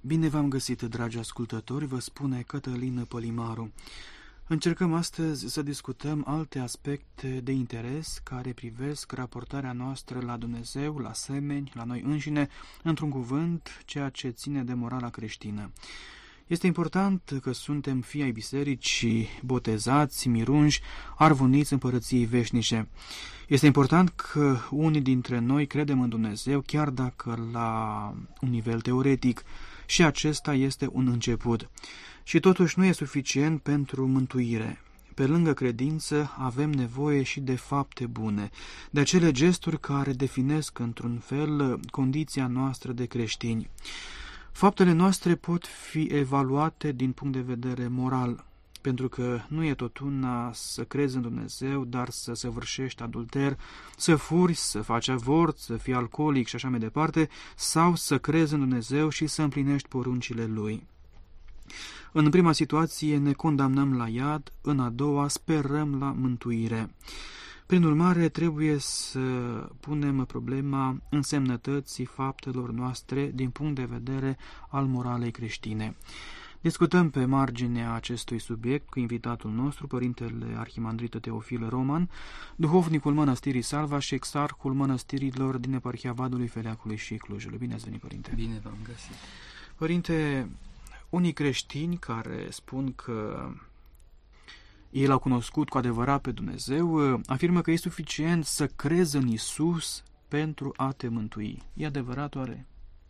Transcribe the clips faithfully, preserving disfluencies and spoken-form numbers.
Bine v-am găsit, dragi ascultători, vă spune Cătălin Pălimaru. Încercăm astăzi să discutăm alte aspecte de interes care privesc raportarea noastră la Dumnezeu, la semeni, la noi înșine, într-un cuvânt, ceea ce ține de morala creștină. Este important că suntem fii ai bisericii, botezați, mirunși, arvuniți împărăției veșnice. Este important că unii dintre noi credem în Dumnezeu, chiar dacă la un nivel teoretic, și acesta este un început. Și totuși nu e suficient pentru mântuire. Pe lângă credință avem nevoie și de fapte bune, de acele gesturi care definesc într-un fel condiția noastră de creștini. Faptele noastre pot fi evaluate din punct de vedere moral, pentru că nu e tot una să crezi în Dumnezeu, dar să săvârșești adulter, să furi, să faci avort, să fii alcoolic și așa mai departe, sau să crezi în Dumnezeu și să împlinești poruncile Lui. În prima situație ne condamnăm la iad, în a doua sperăm la mântuire. Prin urmare, trebuie să punem problema însemnătății faptelor noastre din punct de vedere al moralei creștine. Discutăm pe marginea acestui subiect cu invitatul nostru, Părintele Arhimandrit Teofil Roman, duhovnicul Mănăstirii Salva și exarhul mănăstirilor din eparhia Vadului, Feleacului și Clujului. Bine ați venit, Părinte! Bine v-am găsit! Părinte, unii creștini care spun că ei l-au cunoscut cu adevărat pe Dumnezeu, afirmă că e suficient să crezi în Isus pentru a te mântui. E adevărat oare?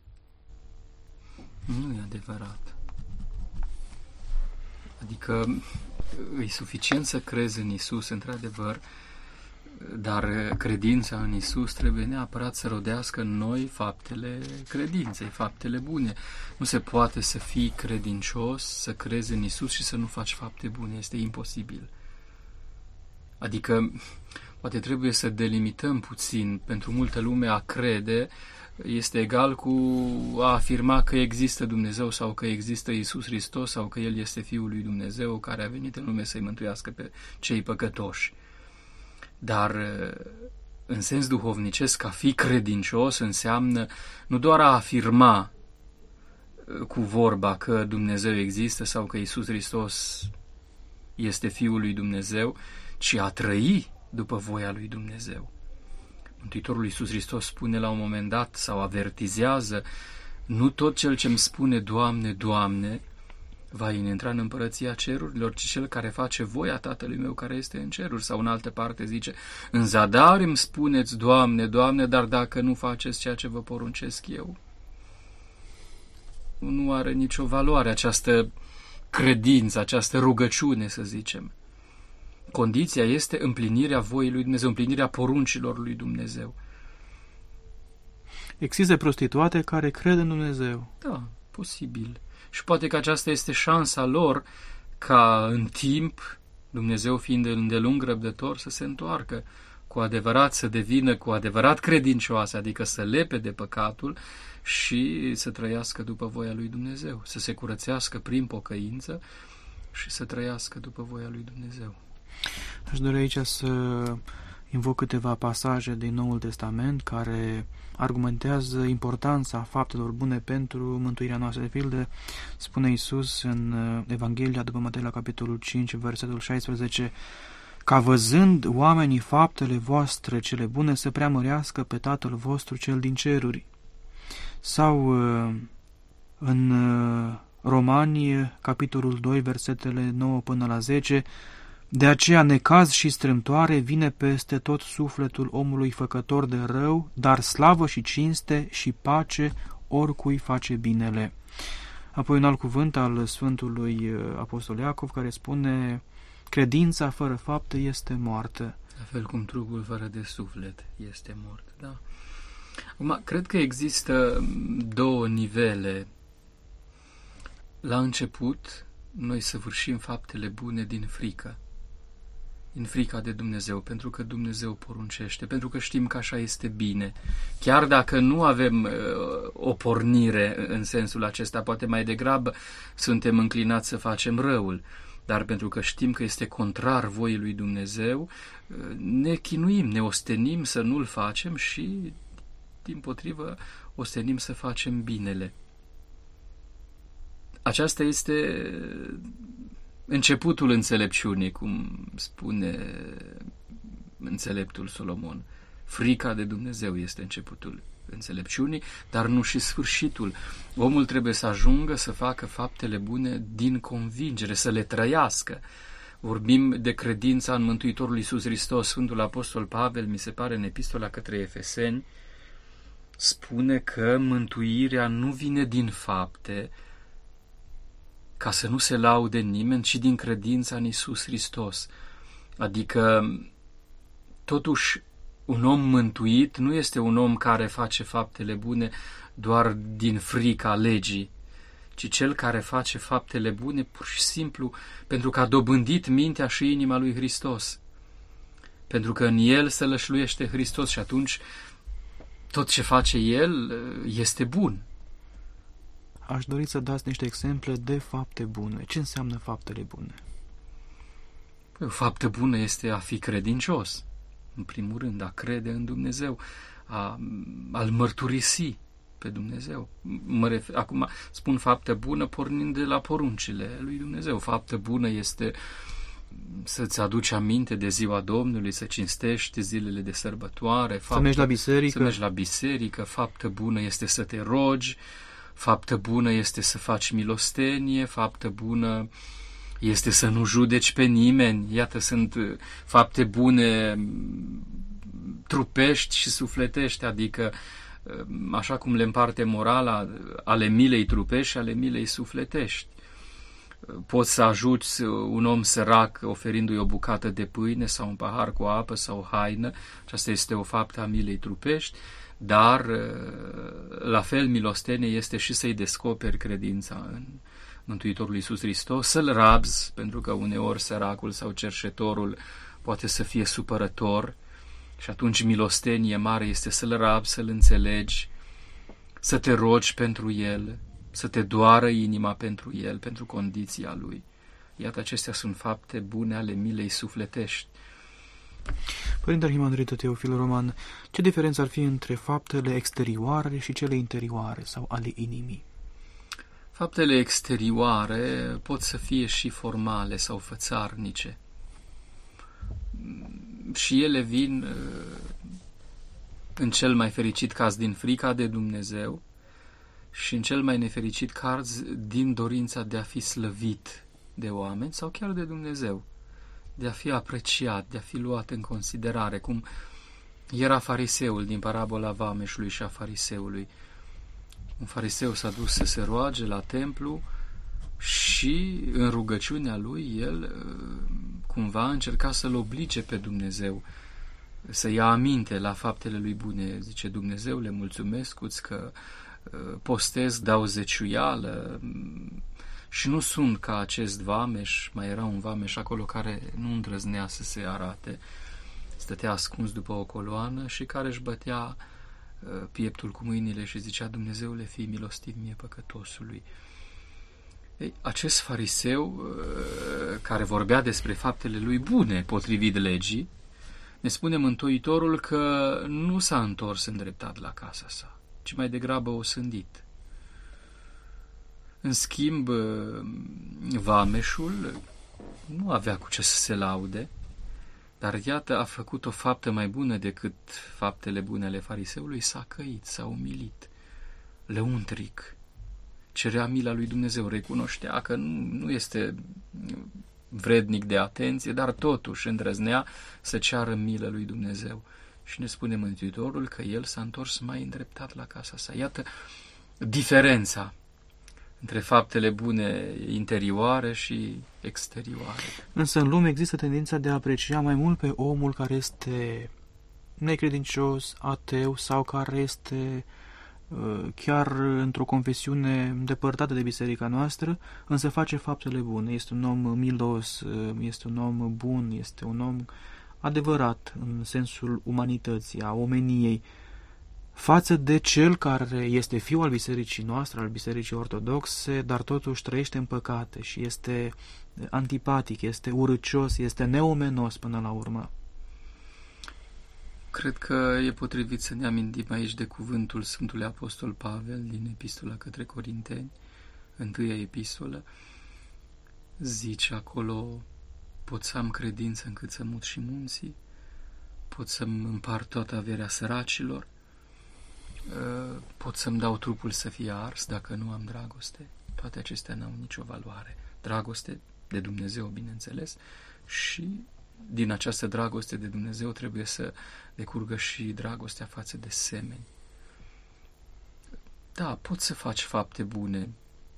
Nu e adevărat. Adică e suficient să crezi în Isus, într-adevăr, dar credința în Isus trebuie neapărat să rodească în noi faptele credinței, faptele bune. Nu se poate să fii credincios, să crezi în Isus și să nu faci fapte bune. Este imposibil. Adică, poate trebuie să delimităm puțin. Pentru multă lume a crede este egal cu a afirma că există Dumnezeu sau că există Iisus Hristos sau că El este Fiul lui Dumnezeu care a venit în lume să-i mântuiască pe cei păcătoși. Dar în sens duhovnicesc, a fi credincios înseamnă nu doar a afirma cu vorba că Dumnezeu există sau că Iisus Hristos este Fiul lui Dumnezeu, ci a trăi după voia lui Dumnezeu. Mântuitorul Iisus Hristos spune la un moment dat sau avertizează: nu tot cel ce îmi spune Doamne, Doamne, va intra în împărăția cerurilor, ci cel care face voia Tatălui meu care este în ceruri. Sau în altă parte zice: în zadar îmi spuneți Doamne, Doamne, dar dacă nu faceți ceea ce vă poruncesc eu. Nu are nicio valoare această credință, această rugăciune, să zicem. Condiția este împlinirea voii lui Dumnezeu, împlinirea poruncilor lui Dumnezeu. Există prostituate care cred în Dumnezeu. Da, posibil. Și poate că aceasta este șansa lor ca în timp, Dumnezeu fiind îndelung răbdător, să se întoarcă cu adevărat, să devină cu adevărat credincioase, adică să lepe de păcatul și să trăiască după voia lui Dumnezeu, să se curățească prin pocăință și să trăiască după voia lui Dumnezeu. Aș dori aici să invoc câteva pasaje din Noul Testament care argumentează importanța faptelor bune pentru mântuirea noastră. De pildă, spune Iisus în Evanghelia după Matei la capitolul cinci, versetul șaisprezece, ca văzând oamenii faptele voastre cele bune să preamărească pe Tatăl vostru cel din ceruri. Sau în Romani, capitolul doi, versetele nouă până la zece, de aceea necaz și strâmtoare vine peste tot sufletul omului făcător de rău, dar slavă și cinste și pace oricui face binele. Apoi un alt cuvânt al Sfântului Apostol Iacov care spune: credința fără fapte este moartă. La fel cum trupul fără de suflet este mort, da? Acum, cred că există două nivele. La început, noi săvârșim faptele bune din frică. Din frica de Dumnezeu, pentru că Dumnezeu poruncește, pentru că știm că așa este bine. Chiar dacă nu avem uh, o pornire în sensul acesta, poate mai degrabă suntem înclinați să facem răul, dar pentru că știm că este contrar voii lui Dumnezeu, uh, ne chinuim, ne ostenim să nu-l facem și, dimpotrivă, ostenim să facem binele. aceasta este începutul înțelepciunii, cum spune înțeleptul Solomon. Frica de Dumnezeu este începutul înțelepciunii, dar nu și sfârșitul. Omul trebuie să ajungă să facă faptele bune din convingere, să le trăiască. Vorbim de credința în Mântuitorul Iisus Hristos. Sfântul Apostol Pavel, mi se pare, în epistola către Efeseni, spune că mântuirea nu vine din fapte, ca să nu se laude nimeni, ci din credința în Iisus Hristos. Adică, totuși, un om mântuit nu este un om care face faptele bune doar din frica legii, ci cel care face faptele bune pur și simplu pentru că a dobândit mintea și inima lui Hristos. Pentru că în el se lășluiește Hristos și atunci tot ce face el este bun. Aș dori să dați niște exemple de fapte bune. Ce înseamnă faptele bune? O faptă bună este a fi credincios, în primul rând, a crede în Dumnezeu, a, a-L mărturisi pe Dumnezeu. Mă refer, acum spun faptă bună pornind de la poruncile lui Dumnezeu. Faptă bună este să-ți aduci aminte de ziua Domnului, să cinstești zilele de sărbătoare, faptă, să mergi la biserică. Să mergi la biserică. Faptă bună este să te rogi, faptă bună este să faci milostenie, faptă bună este să nu judeci pe nimeni. Iată, sunt fapte bune trupești și sufletești, adică așa cum le împarte morala, ale milei trupești și ale milei sufletești. Poți să ajuți un om sărac oferindu-i o bucată de pâine sau un pahar cu apă sau o haină, aceasta este o faptă a milei trupești, dar la fel milostenie este și să-i descoperi credința în Mântuitorul Iisus Hristos, să-L rabzi, pentru că uneori săracul sau cerșetorul poate să fie supărător și atunci milostenie mare este să-L rabzi, să-L înțelegi, să te rogi pentru El, să te doară inima pentru El, pentru condiția Lui. Iată, acestea sunt fapte bune ale milei sufletești. Părinte Arhimandrită Teofil Roman, ce diferență ar fi între faptele exterioare și cele interioare sau ale inimii? Faptele exterioare pot să fie și formale sau fățarnice. Și ele vin în cel mai fericit caz din frica de Dumnezeu și în cel mai nefericit caz din dorința de a fi slăvit de oameni sau chiar de Dumnezeu, de a fi apreciat, de a fi luat în considerare, cum era fariseul din parabola vameșului și a fariseului. Un fariseu s-a dus să se roage la templu și în rugăciunea lui el cumva încerca să-L oblige pe Dumnezeu, să ia aminte la faptele lui bune. Zice: Dumnezeu, le mulțumesc-ți că postez, dau zeciuială și nu sunt ca acest vameș. Mai era un vameș acolo care nu îndrăznea să se arate, stătea ascuns după o coloană și care își bătea pieptul cu mâinile și zicea: Dumnezeule, fii milostiv mie păcătosului. Ei, acest fariseu care vorbea despre faptele lui bune potrivit legii, ne spune Mântuitorul că nu s-a întors îndreptat la casa sa, ci mai degrabă osândit. În schimb, vameșul nu avea cu ce să se laude, dar iată, a făcut o faptă mai bună decât faptele bune ale fariseului, s-a căit, s-a umilit, lăuntric, cerea mila lui Dumnezeu, recunoștea că nu, nu este vrednic de atenție, dar totuși îndrăznea să ceară milă lui Dumnezeu. Și ne spune Mântuitorul că el s-a întors mai îndreptat la casa sa. Iată diferența între faptele bune interioare și exterioare. Însă în lume există tendința de a aprecia mai mult pe omul care este necredincios, ateu sau care este chiar într-o confesiune îndepărtată de biserica noastră, însă face faptele bune. Este un om milos, este un om bun, este un om adevărat în sensul umanității, a omeniei, față de cel care este fiul al bisericii noastre, al bisericii ortodoxe, dar totuși trăiește în păcate și este antipatic, este urâcios, este neomenos până la urmă. Cred că e potrivit să ne amintim aici de cuvântul Sfântului Apostol Pavel din Epistola către Corinteni, întâia epistolă, zice acolo: pot să am credință încât să mut și munții, pot să-mi împart toată averea săracilor, pot să-mi dau trupul să fie ars dacă nu am dragoste. Toate acestea n-au nicio valoare. Dragoste de Dumnezeu, bineînțeles, și din această dragoste de Dumnezeu trebuie să decurgă și dragostea față de semeni. Da, poți să faci fapte bune,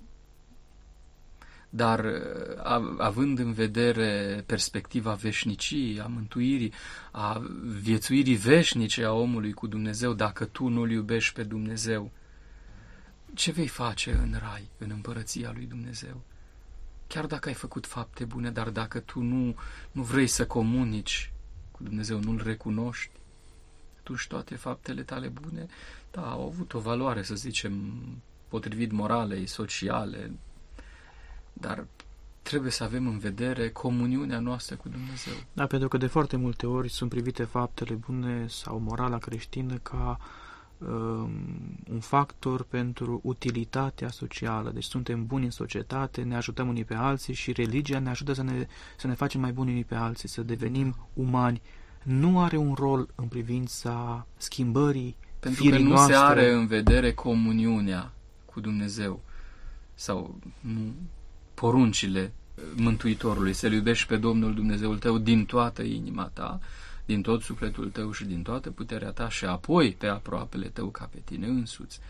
dar având în vedere perspectiva veșniciei, a mântuirii, a viețuirii veșnice a omului cu Dumnezeu, dacă tu nu-L iubești pe Dumnezeu, ce vei face în rai, în împărăția lui Dumnezeu? Chiar dacă ai făcut fapte bune, dar dacă tu nu, nu vrei să comunici cu Dumnezeu, nu-L recunoști, atunci toate faptele tale bune, da, au avut o valoare, să zicem, potrivit moralei, sociale, dar trebuie să avem în vedere comuniunea noastră cu Dumnezeu. Da, pentru că de foarte multe ori sunt privite faptele bune sau morala creștină ca um, un factor pentru utilitatea socială. Deci suntem buni în societate, ne ajutăm unii pe alții și religia ne ajută să ne, să ne facem mai buni unii pe alții, să devenim umani. Nu are un rol în privința schimbării pentru firii că nu noastre. se are în vedere comuniunea cu Dumnezeu sau nu, poruncile Mântuitorului, să-L iubești pe Domnul Dumnezeul tău din toată inima ta, din tot sufletul tău și din toată puterea ta și apoi pe aproapele tău ca pe tine însuți.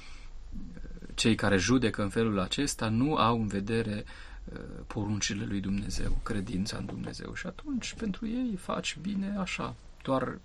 Cei care judecă în felul acesta nu au în vedere poruncile lui Dumnezeu, credința în Dumnezeu, și atunci pentru ei faci bine așa, doar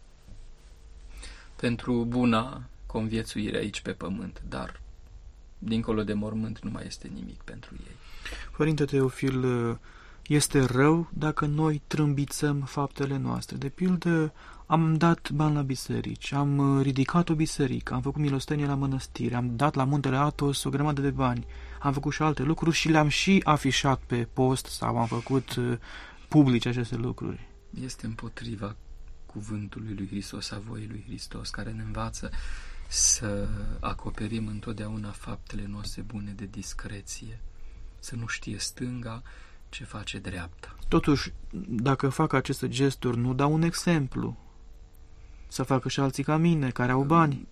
pentru buna conviețuire aici pe pământ, dar dincolo de mormânt nu mai este nimic pentru ei. Părinte Teofil, este rău dacă noi trâmbițăm faptele noastre. De pildă, am dat bani la biserici, am ridicat o biserică, am făcut milostenie la mănăstire, am dat la Muntele Athos o grămadă de bani, am făcut și alte lucruri și le-am și afișat pe post sau am făcut publice aceste lucruri. Este împotriva cuvântului lui Hristos, a voii lui Hristos, care ne învață să acoperim întotdeauna faptele noastre bune de discreție, să nu știe stânga ce face dreapta. Totuși, dacă fac aceste gesturi, nu dau un exemplu. Să facă și alții ca mine, care au bani.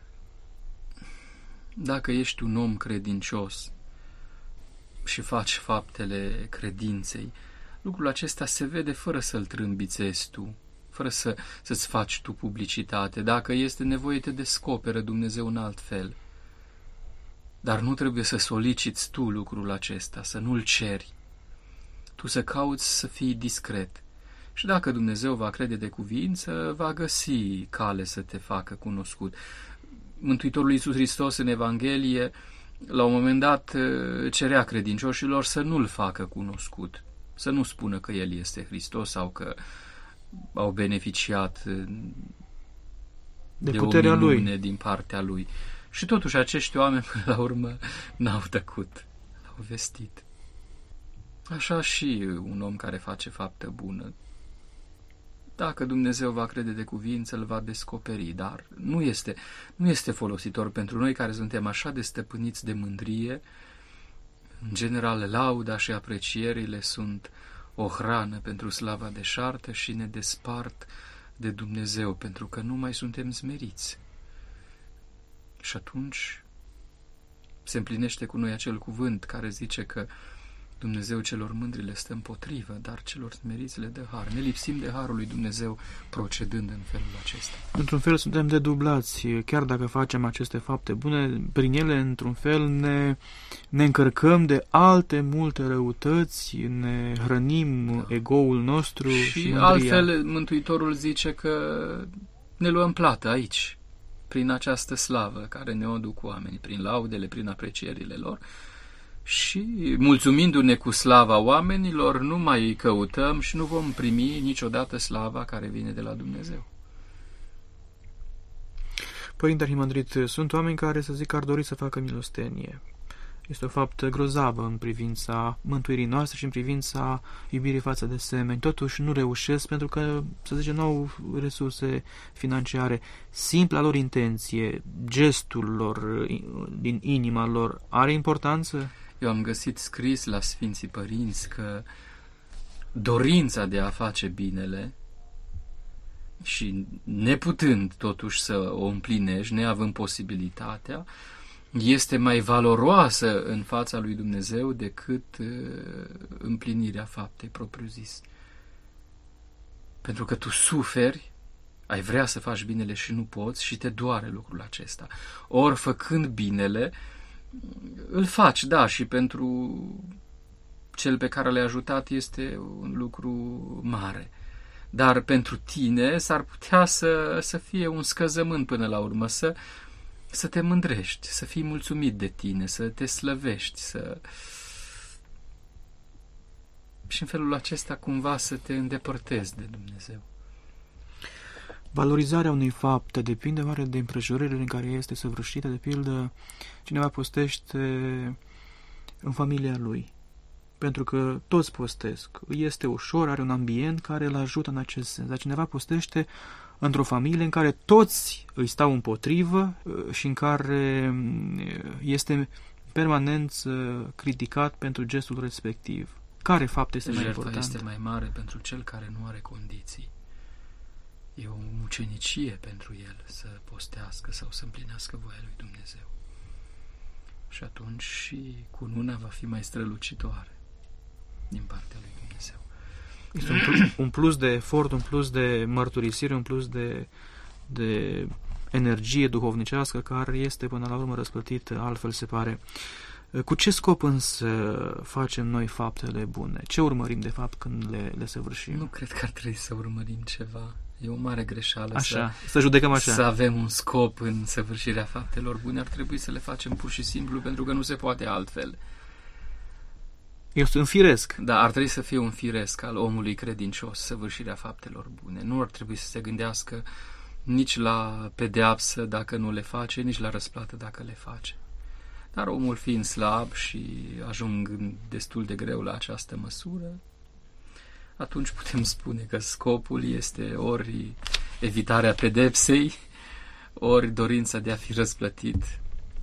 Dacă ești un om credincios și faci faptele credinței, lucrul acesta se vede fără să-l trâmbițezi tu, fără să, să-ți faci tu publicitate. Dacă este nevoie, te descoperă Dumnezeu în alt fel. Dar nu trebuie să soliciți tu lucrul acesta, să nu-l ceri. Tu să cauți să fii discret. Și dacă Dumnezeu va crede de cuvință, va găsi cale să te facă cunoscut. Mântuitorul Iisus Hristos în Evanghelie, la un moment dat, cerea credincioșilor să nu-l facă cunoscut, să nu spună că El este Hristos sau că au beneficiat de, de puterea o minune Lui din partea Lui. Și totuși acești oameni, până la urmă, n-au tăcut, l-au vestit. Așa și un om care face faptă bună, dacă Dumnezeu va crede de cuvință, îl va descoperi, dar nu este, nu este folositor pentru noi care suntem așa de stăpâniți de mândrie. În general, lauda și aprecierile sunt o hrană pentru slava deșartă și ne despart de Dumnezeu, pentru că nu mai suntem smeriți. Și atunci se împlinește cu noi acel cuvânt care zice că Dumnezeu celor mândri le stă împotrivă, dar celor smeriți le dă har. Ne lipsim de harul lui Dumnezeu procedând în felul acesta. Într-un fel suntem dedublați, chiar dacă facem aceste fapte bune, prin ele într-un fel ne, ne încărcăm de alte multe răutăți, ne hrănim da. egoul nostru și, și altfel Mântuitorul zice că ne luăm plată aici, prin această slavă care ne o duc oamenii, prin laudele, prin aprecierile lor. Și mulțumindu-ne cu slava oamenilor, nu mai căutăm și nu vom primi niciodată slava care vine de la Dumnezeu. Părinte Arhimandrit, sunt oameni care, să zic, ar dori să facă milostenie. Este o faptă grozavă în privința mântuirii noastre și în privința iubirii față de semeni. Totuși nu reușesc pentru că, să zicem, nu au resurse financiare. Simpla lor intenție, gestul lor din inima lor, are importanță? Eu am găsit scris la Sfinții Părinți că dorința de a face binele și neputând totuși să o împlinești, neavând posibilitatea, este mai valoroasă în fața lui Dumnezeu decât împlinirea faptei propriu-zis. Pentru că tu suferi, ai vrea să faci binele și nu poți și te doare lucrul acesta. Ori făcând binele, îl faci, da, și pentru cel pe care l-ai ajutat este un lucru mare. Dar pentru tine s-ar putea să, să fie un scăzământ până la urmă, să, să te mândrești, să fii mulțumit de tine, să te slăvești, să... și în felul acesta cumva să te îndepărtezi de Dumnezeu. Valorizarea unei fapte depinde oare de împrejurările în care este săvârșită. De pildă, cineva postește în familia lui, pentru că toți postesc. Este ușor, are un ambient care îl ajută în acest sens. Dar cineva postește într-o familie în care toți îi stau împotrivă și în care este permanent criticat pentru gestul respectiv. Care fapt este mai important? Jertfa este mai mare pentru cel care nu are condiții. E o mucenicie pentru el să postească sau să împlinească voia lui Dumnezeu. Și atunci și cununa va fi mai strălucitoare din partea lui Dumnezeu. Este un plus de efort, un plus de mărturisire, un plus de, de energie duhovnicească care este până la urmă răsplătit, altfel se pare. Cu ce scop însă facem noi faptele bune? Ce urmărim de fapt când le, le săvârșim? Nu cred că ar trebui să urmărim ceva. E o mare greșeală așa, să, să judecăm așa. Să avem un scop în săvârșirea faptelor bune. Ar trebui să le facem pur și simplu pentru că nu se poate altfel. Este un firesc. Da, ar trebui să fie un firesc al omului credincios, săvârșirea faptelor bune. Nu ar trebui să se gândească nici la pedeapsă dacă nu le face, nici la răsplată dacă le face. Dar omul fiind slab și ajung destul de greu la această măsură, atunci putem spune că scopul este ori evitarea pedepsei, ori dorința de a fi răsplătit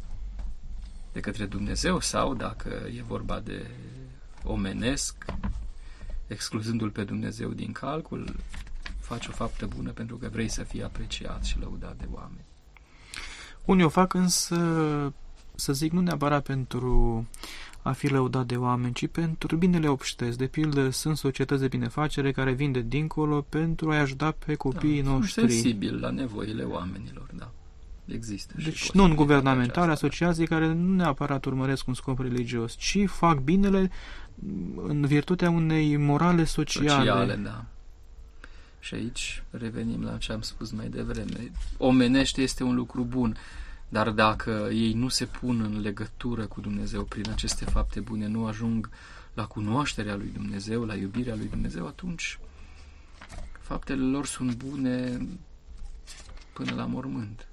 de către Dumnezeu sau, dacă e vorba de omenesc, excluzându-l pe Dumnezeu din calcul, faci o faptă bună pentru că vrei să fii apreciat și lăudat de oameni. Unii o fac însă, să zic, nu neapărat pentru a fi lăudat de oameni, ci pentru binele obștesc. De pildă, sunt societăți de binefacere care vin de dincolo pentru a-i ajuta pe copiii da, noștri. Sunt sensibil la nevoile oamenilor, da. Există. Deci non-guvernamentale, asociații care nu neapărat urmăresc un scop religios, ci fac binele în virtutea unei morale sociale. Sociale, da. Și aici revenim la ce am spus mai devreme. Omenește este un lucru bun, dar dacă ei nu se pun în legătură cu Dumnezeu prin aceste fapte bune, nu ajung la cunoașterea lui Dumnezeu, la iubirea lui Dumnezeu, atunci faptele lor sunt bune până la mormânt.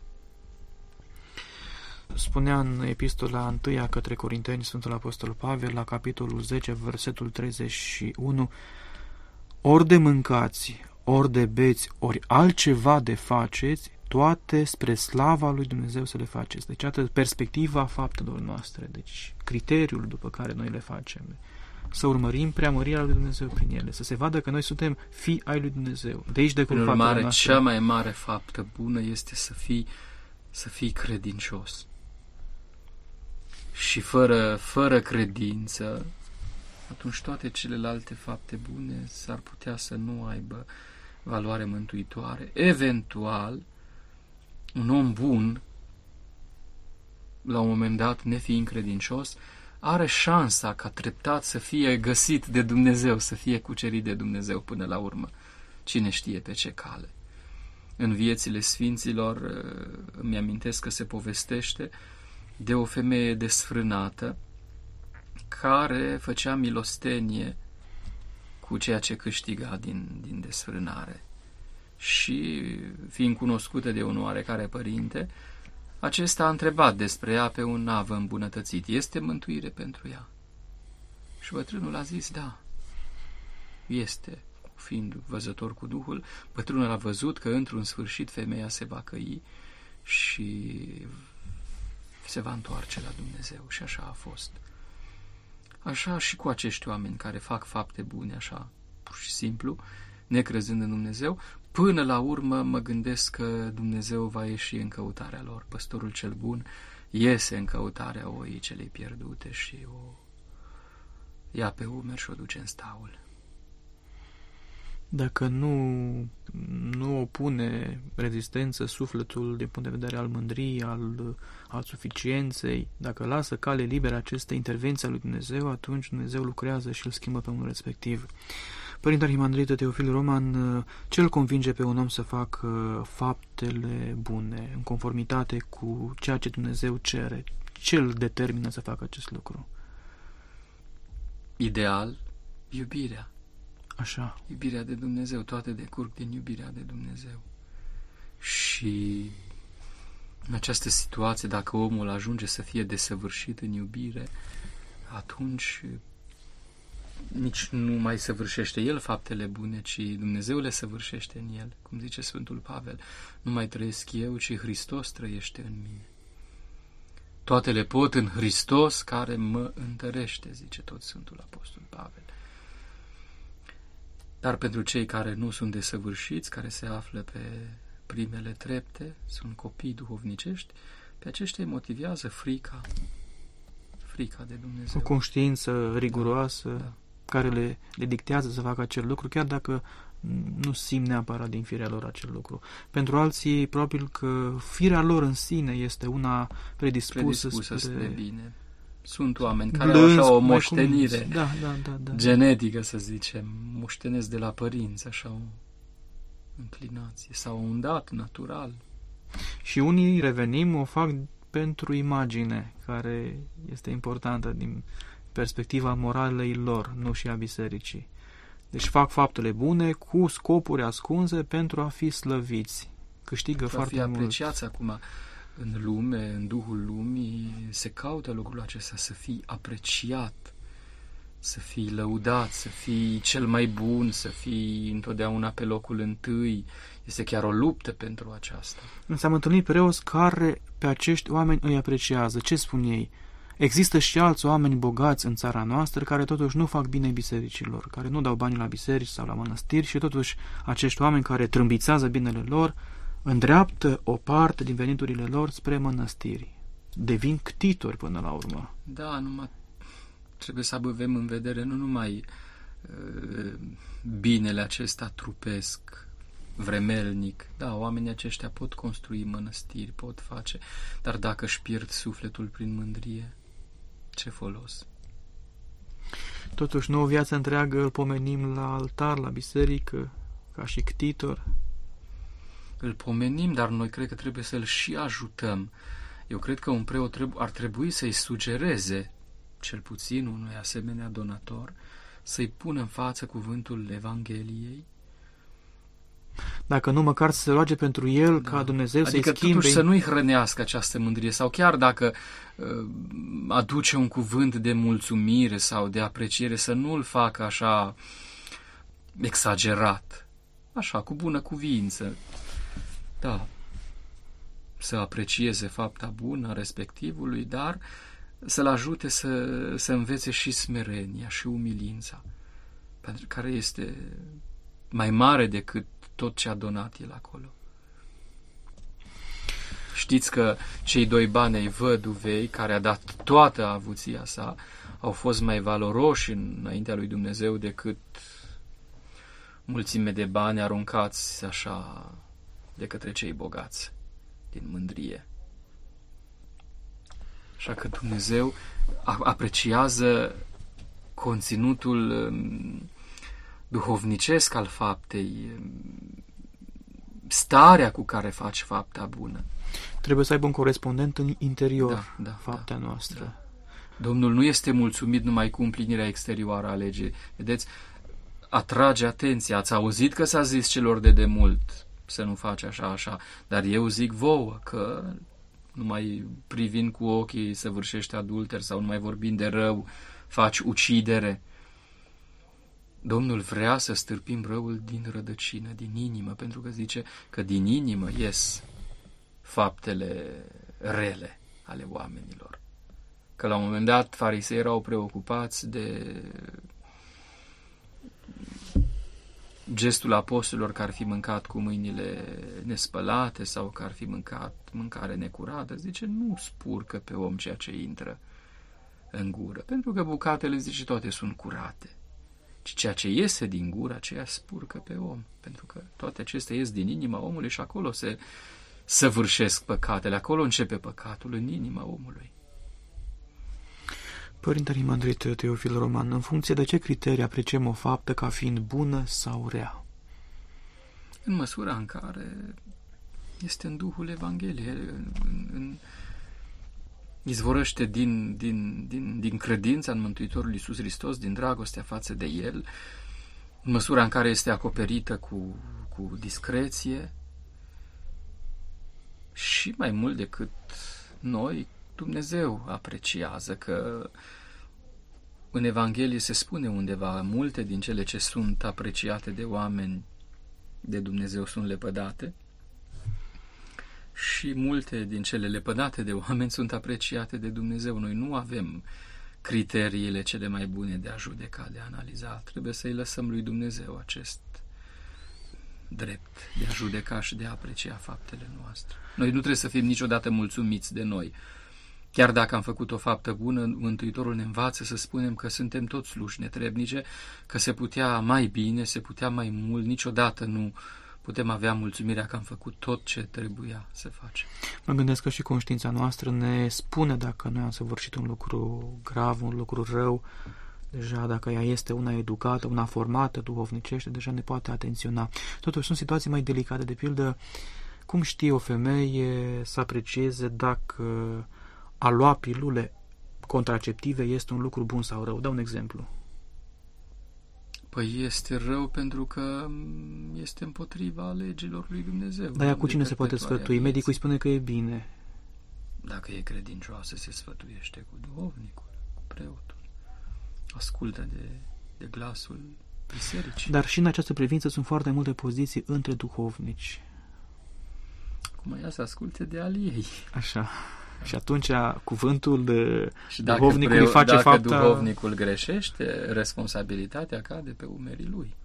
Spunea în epistola întâia către Corinteni Sfântul Apostol Pavel, la capitolul zece, versetul treizeci și unu, ori de mâncați, ori de beți, ori altceva de faceți, toate spre slava lui Dumnezeu să le faceți. Deci, atât perspectiva faptelor noastre, deci criteriul după care noi le facem. Să urmărim preamărirea lui Dumnezeu prin ele, să se vadă că noi suntem fii ai lui Dumnezeu. De aici de cum faptele urmare, noastre. Cea mai mare faptă bună este să fii, să fii credincios. Și fără, fără credință, atunci toate celelalte fapte bune s-ar putea să nu aibă valoare mântuitoare. Eventual, un om bun, la un moment dat, nefiind credincios, are șansa ca treptat să fie găsit de Dumnezeu, să fie cucerit de Dumnezeu până la urmă. Cine știe pe ce cale. În viețile sfinților îmi amintesc că se povestește de o femeie desfrânată care făcea milostenie cu ceea ce câștiga din, din desfrânare. Și, fiind cunoscută de un oarecare părinte, acesta a întrebat despre ea pe un navă îmbunătățit. Este mântuire pentru ea? Și bătrânul a zis, da, este. Fiind văzător cu Duhul, bătrânul a văzut că într-un sfârșit femeia se va căi și se va întoarce la Dumnezeu. Și așa a fost. Așa și cu acești oameni care fac fapte bune, așa, pur și simplu, necrezând în Dumnezeu, până la urmă mă gândesc că Dumnezeu va ieși în căutarea lor. Păstorul cel bun iese în căutarea oii celei pierdute și o ia pe umeri și o duce în staul. Dacă nu, nu opune rezistență sufletul din punct de vedere al mândriei, al, al suficienței, dacă lasă cale liberă aceste intervenții ale lui Dumnezeu, atunci Dumnezeu lucrează și îl schimbă pe omul respectiv. Părinte Arhimandrit Teofil Roman, ce îl convinge pe un om să facă faptele bune în conformitate cu ceea ce Dumnezeu cere? Ce îl determină să facă acest lucru? Ideal, iubirea. Așa. Iubirea de Dumnezeu, toate decurg din iubirea de Dumnezeu. Și în această situație, dacă omul ajunge să fie desăvârșit în iubire, atunci nici nu mai săvârșește el faptele bune, ci Dumnezeu le săvârșește în el. Cum zice Sfântul Pavel, nu mai trăiesc eu, ci Hristos trăiește în mine. Toate le pot în Hristos care mă întărește, zice tot Sfântul Apostol Pavel. Dar pentru cei care nu sunt desăvârșiți, care se află pe primele trepte, sunt copii duhovnicești, pe aceștia îi motivează frica, frica de Dumnezeu. O conștiință riguroasă, da, da, care le, le dictează să facă acel lucru, chiar dacă nu simt neapărat din firea lor acel lucru. Pentru alții, probabil că firea lor în sine este una predispusă, predispusă spre... spre bine. Sunt oameni care blânzi, au așa o moștenire da, da, da, da. genetică, să zicem, moștenesc de la părinți, așa o înclinație sau un dat natural. Și unii, revenim, o fac pentru imagine, care este importantă din perspectiva moralei lor, nu și a bisericii. Deci fac faptele bune cu scopuri ascunse pentru a fi slăviți. Câștigă foarte mult. Să fie apreciați acum în lume, în duhul lumii, se caută lucrul acesta, să fii apreciat, să fii lăudat, să fii cel mai bun, să fii întotdeauna pe locul întâi. Este chiar o luptă pentru aceasta. Însă am întâlnit preoți care pe acești oameni îi apreciază. Ce spun ei? Există și alți oameni bogați în țara noastră care totuși nu fac bine bisericilor, care nu dau bani la biserici sau la mănăstiri și totuși acești oameni care trâmbițează binele lor îndreaptă o parte din veniturile lor spre mănăstiri. Devin ctitori până la urmă. Da, numai trebuie să avem în vedere nu numai uh, binele acesta trupesc, vremelnic. Da, oamenii aceștia pot construi mănăstiri, pot face, dar dacă își pierd sufletul prin mândrie, ce folos? Totuși, nu o viață întreagă îl pomenim la altar, la biserică, ca și ctitor. Îl pomenim, dar noi cred că trebuie să-l și ajutăm. Eu cred că un preot trebu- ar trebui să-i sugereze, cel puțin unui asemenea donator, să-i pună în față cuvântul Evangheliei. Dacă nu, măcar să se roage pentru el, da, ca Dumnezeu adică să-i schimbe. Adică să nu-i hrănească această mândrie, sau chiar dacă uh, aduce un cuvânt de mulțumire sau de apreciere, să nu-l facă așa exagerat, așa, cu bună cuvință. Da, să aprecieze fapta bună a respectivului, dar să-l ajute să, să învețe și smerenia și umilința, pentru care este mai mare decât tot ce a donat el acolo. Știți că cei doi bani ai văduvei, care a dat toată avuția sa, au fost mai valoroși înaintea lui Dumnezeu decât mulțime de bani aruncați așa de către cei bogați, din mândrie. Așa că Dumnezeu apreciază conținutul duhovnicesc al faptei, starea cu care faci fapta bună. Trebuie să aibă un corespondent în interior, da, da, fapta da, noastră. Da. Domnul nu este mulțumit numai cu împlinirea exterioară a legii. Vedeți, atrage atenția. Ați auzit că s-a zis celor de demult să nu faci așa, așa, dar eu zic vouă că numai privind cu ochii săvârșești adulter sau numai vorbind de rău faci ucidere. Domnul vrea să stârpim răul din rădăcină, din inimă, pentru că zice că din inimă ies faptele rele ale oamenilor, că la un moment dat farisei erau preocupați de gestul apostolilor că ar fi mâncat cu mâinile nespălate sau că ar fi mâncat mâncare necurată. Zice, nu spurcă pe om ceea ce intră în gură, pentru că bucatele, zice, toate sunt curate. Ci ceea ce iese din gură, aceea spurcă pe om, pentru că toate acestea ies din inima omului și acolo se săvârșesc păcatele, acolo începe păcatul, în inima omului. Părinte Arhimandrit Teofil Roman, în funcție de ce criterii apreciem o faptă ca fiind bună sau rea? În măsura în care este în Duhul Evangheliei, în, în, izvorăște din, din, din, din credința în Mântuitorul Iisus Hristos, din dragostea față de El, în măsura în care este acoperită cu, cu discreție și mai mult decât noi, Dumnezeu apreciază, că în Evanghelie se spune undeva, multe din cele ce sunt apreciate de oameni de Dumnezeu sunt lepădate și multe din cele lepădate de oameni sunt apreciate de Dumnezeu. Noi nu avem criteriile cele mai bune de a judeca, de a analiza. Trebuie să-i lăsăm lui Dumnezeu acest drept de a judeca și de a aprecia faptele noastre. Noi nu trebuie să fim niciodată mulțumiți de noi. Chiar dacă am făcut o faptă bună, Mântuitorul ne învață să spunem că suntem toți sluși netrebnice, că se putea mai bine, se putea mai mult, niciodată nu putem avea mulțumirea că am făcut tot ce trebuia să facem. Mă gândesc că și conștiința noastră ne spune dacă noi am săvârșit un lucru grav, un lucru rău. Deja dacă ea este una educată, una formată duhovnicește, deja ne poate atenționa. Totuși sunt situații mai delicate, de pildă, cum știe o femeie să aprecieze dacă a lua pilule contraceptive este un lucru bun sau rău? Dau un exemplu. Păi este rău pentru că este împotriva legilor lui Dumnezeu. Dar ea cu cine se poate sfătui? Medicul îi spune că e bine. Dacă e credincioasă, se sfătuiește cu duhovnicul, cu preotul. Ascultă de, de glasul bisericii. Dar și în această privință sunt foarte multe poziții între duhovnici. Cum ea să asculte de al ei. Așa. Și atunci cuvântul de și dacă duhovnicului preo, face dacă fapta... Dacă duhovnicul greșește, responsabilitatea cade pe umerii lui.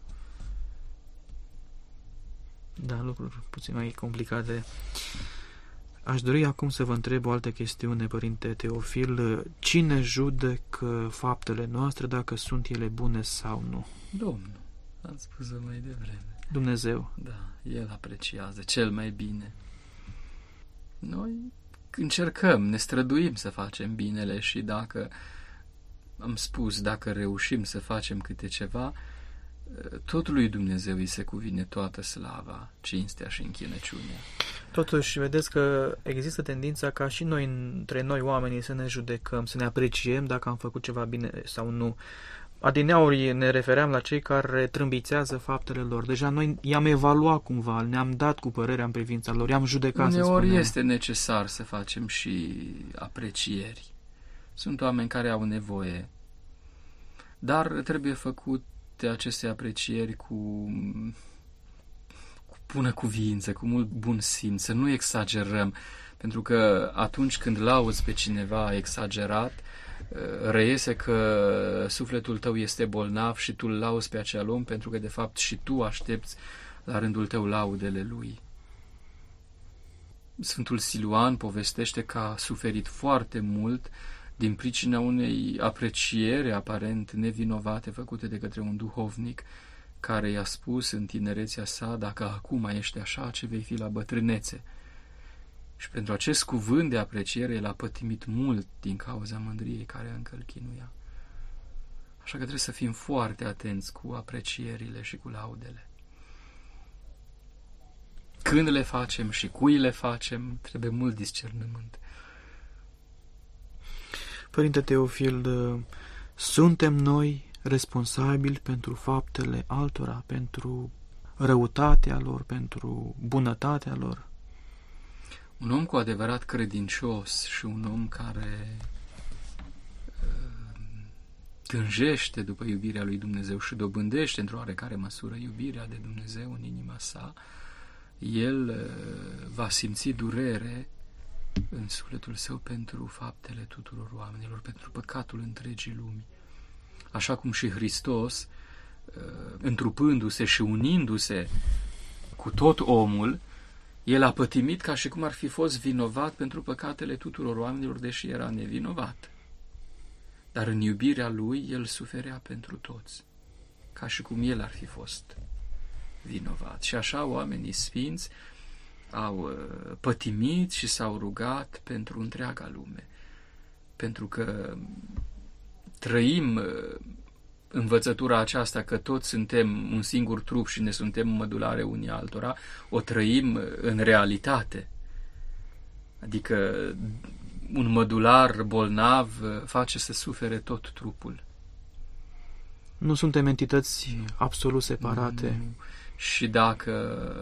Da, lucruri puțin mai complicate. Aș dori acum să vă întreb o altă chestiune, Părinte Teofil. Cine judecă faptele noastre, dacă sunt ele bune sau nu? Domnul. Am spus-o mai devreme. Dumnezeu. Da, El apreciază cel mai bine. Noi încercăm, ne străduim să facem binele și dacă, am spus, dacă reușim să facem câte ceva, tot lui Dumnezeu îi se cuvine toată slava, cinstea și închinăciunea. Totuși, vedeți că există tendința ca și noi, între noi oamenii, să ne judecăm, să ne apreciem dacă am făcut ceva bine sau nu. Adineauri ne refeream la cei care trâmbițează faptele lor. Deja noi i-am evaluat cumva, ne-am dat cu părerea în privința lor, i-am judecat, să uneori spunem. Este necesar să facem și aprecieri. Sunt oameni care au nevoie, dar trebuie făcute aceste aprecieri cu, cu bună cuvință, cu mult bun simț, să nu exagerăm, pentru că atunci când lauzi pe cineva exagerat, reiese că sufletul tău este bolnav și tu îl lauzi pe acel om pentru că de fapt și tu aștepți la rândul tău laudele lui. Sfântul Siluan povestește că a suferit foarte mult din pricina unei aprecieri aparent nevinovate făcute de către un duhovnic care i-a spus în tinerețea sa: dacă acum ești așa, ce vei fi la bătrânețe. Și pentru acest cuvânt de apreciere el a pătimit mult din cauza mândriei care încă îl chinuia. Așa că trebuie să fim foarte atenți cu aprecierile și cu laudele. Când le facem și cui le facem, trebuie mult discernământ. Părinte Teofil, suntem noi responsabili pentru faptele altora, pentru răutatea lor, pentru bunătatea lor? Un om cu adevărat credincios și un om care uh, tânjește după iubirea lui Dumnezeu și dobândește într-o oarecare măsură iubirea de Dumnezeu în inima sa, el uh, va simți durere în sufletul său pentru faptele tuturor oamenilor, pentru păcatul întregii lumi. Așa cum și Hristos, întrupându-se și unindu-se cu tot omul, el a pătimit ca și cum ar fi fost vinovat pentru păcatele tuturor oamenilor, deși era nevinovat. Dar în iubirea lui, el suferea pentru toți, ca și cum el ar fi fost vinovat. Și așa oamenii sfinți au pătimit și s-au rugat pentru întreaga lume. Pentru că trăim învățătura aceasta că toți suntem un singur trup și ne suntem mădulare unii altora, o trăim în realitate. Adică un mădular bolnav face să sufere tot trupul. Nu suntem entități absolut separate. Nu. Și dacă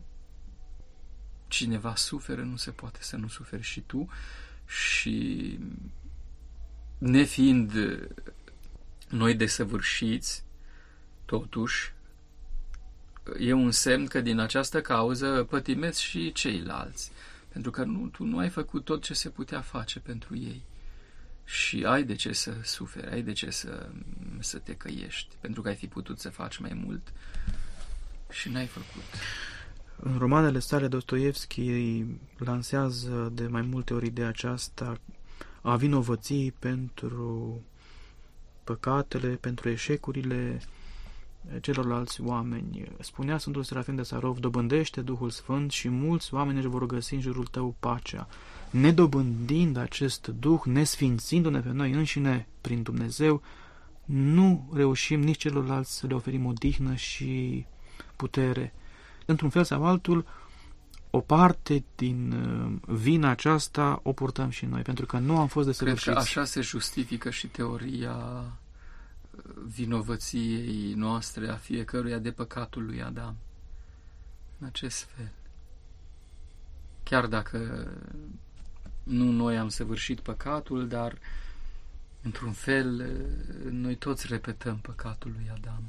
cineva suferă, nu se poate să nu suferi și tu. Și nefiind noi desăvârșiți, totuși, e un semn că din această cauză pătimeți și ceilalți. Pentru că nu, tu nu ai făcut tot ce se putea face pentru ei. Și ai de ce să suferi, ai de ce să, să te căiești, pentru că ai fi putut să faci mai mult și n-ai făcut. În romanele sale, Dostoievski lansează de mai multe ori ideea aceasta a vinovății pentru păcatele, pentru eșecurile celorlalți oameni. Spunea Sfântul Serafim de Sarov: dobândește Duhul Sfânt și mulți oameni își vor găsi în jurul tău pacea. Nedobândind acest Duh, nesfințindu-ne pe noi înșine prin Dumnezeu, nu reușim nici celorlalți să le oferim odihnă și putere. Într-un fel sau altul, o parte din vina aceasta o purtăm și noi, pentru că nu am fost desăvârșiți. Cred că așa se justifică și teoria vinovăției noastre a fiecăruia de păcatul lui Adam. În acest fel. Chiar dacă nu noi am săvârșit păcatul, dar într-un fel noi toți repetăm păcatul lui Adam.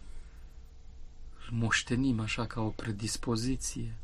Îl moștenim așa ca o predispoziție.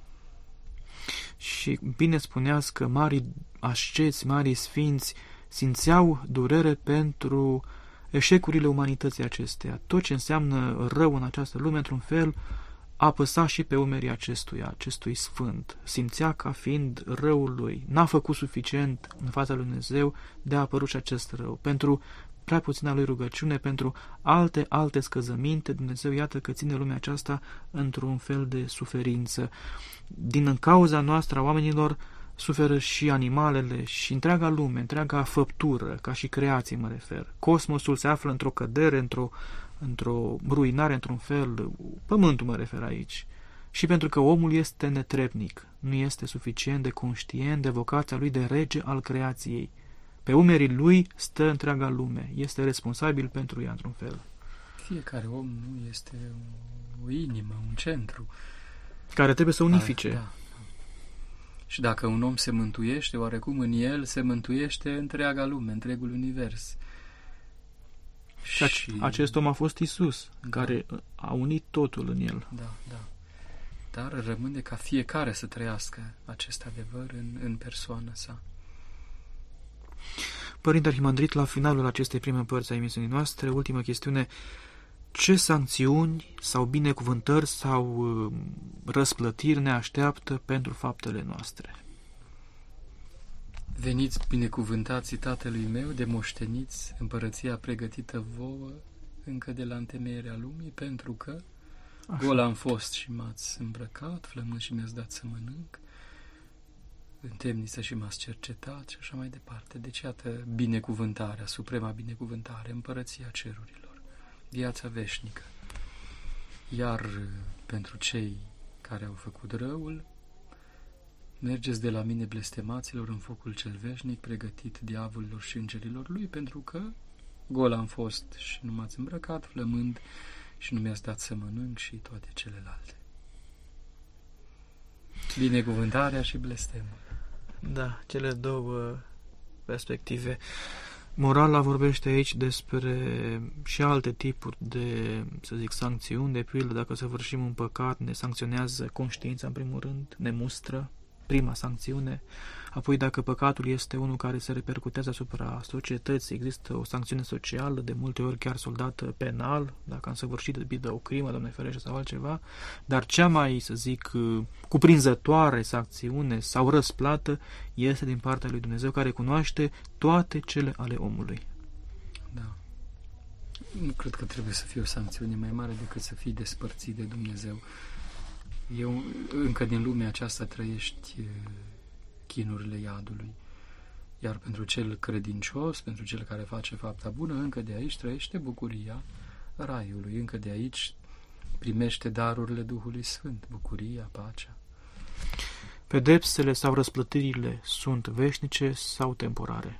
Și bine spuneați că marii asceți, marii sfinți simțeau durere pentru eșecurile umanității acesteia. Tot ce înseamnă rău în această lume, într-un fel, apăsa și pe umerii acestuia, acestui sfânt. Simțea ca fiind răul lui. N-a făcut suficient în fața lui Dumnezeu de a apărut și acest rău. Pentru prea puțina lui rugăciune, pentru alte, alte scăzăminte, Dumnezeu iată că ține lumea aceasta într-un fel de suferință. Din cauza noastră a oamenilor suferă și animalele și întreaga lume, întreaga făptură, ca și creație mă refer. Cosmosul se află într-o cădere, într-o, într-o ruinare, într-un fel, pământul mă refer aici. Și pentru că omul este netrebnic, nu este suficient de conștient de vocația lui de rege al creației. Pe umerii lui stă întreaga lume, este responsabil pentru ea într-un fel. Fiecare om nu este o inimă, un centru. Care trebuie să unifice. Da. Și dacă un om se mântuiește, oarecum în el se mântuiește întreaga lume, întregul univers. Și, și acest om a fost Isus, da, care a unit totul în el. Da, da. Dar rămâne ca fiecare să trăiască acest adevăr în, în persoana sa. Părinte Arhimandrit, la finalul acestei prime părți a emisiunii noastre, ultima chestiune: ce sancțiuni sau binecuvântări sau răsplătiri ne așteaptă pentru faptele noastre? Veniți binecuvântații Tatălui meu, de moșteniți împărăția pregătită vouă încă de la întemeierea lumii, pentru că așa, gol am fost și m-ați îmbrăcat, flămând și mi-ați dat să mănânc, în temniță și m-ați cercetat și așa mai departe. Deci iată binecuvântarea, suprema binecuvântare, împărăția cerurilor, viața veșnică. Iar pentru cei care au făcut răul, mergeți de la mine, blestemaților, în focul cel veșnic, pregătit diavolilor și îngerilor lui, pentru că gol am fost și nu m-ați îmbrăcat, flămând și nu mi-ați dat să mănânc, și toate celelalte. Binecuvântarea și blestemul. Da, cele două perspective. Morala vorbește aici despre și alte tipuri de, să zic, sancțiuni. De pildă, dacă săvârșim un păcat, ne sancționează conștiința în primul rând, ne mustră, prima sancțiune. Apoi, dacă păcatul este unul care se repercutează asupra societății, există o sancțiune socială, de multe ori chiar soldată penal, dacă am săvârșit de o crimă, Doamne ferește, sau altceva, dar cea mai, să zic, cuprinzătoare sancțiune sau răsplată este din partea lui Dumnezeu, care cunoaște toate cele ale omului. Da. Nu cred că trebuie să fie o sancțiune mai mare decât să fii despărțit de Dumnezeu. Eu, încă din lumea aceasta trăiești chinurile iadului. Iar pentru cel credincios, pentru cel care face fapta bună, încă de aici trăiește bucuria raiului. Încă de aici primește darurile Duhului Sfânt, bucuria, pacea. Pedepsele sau răsplătirile sunt veșnice sau temporare?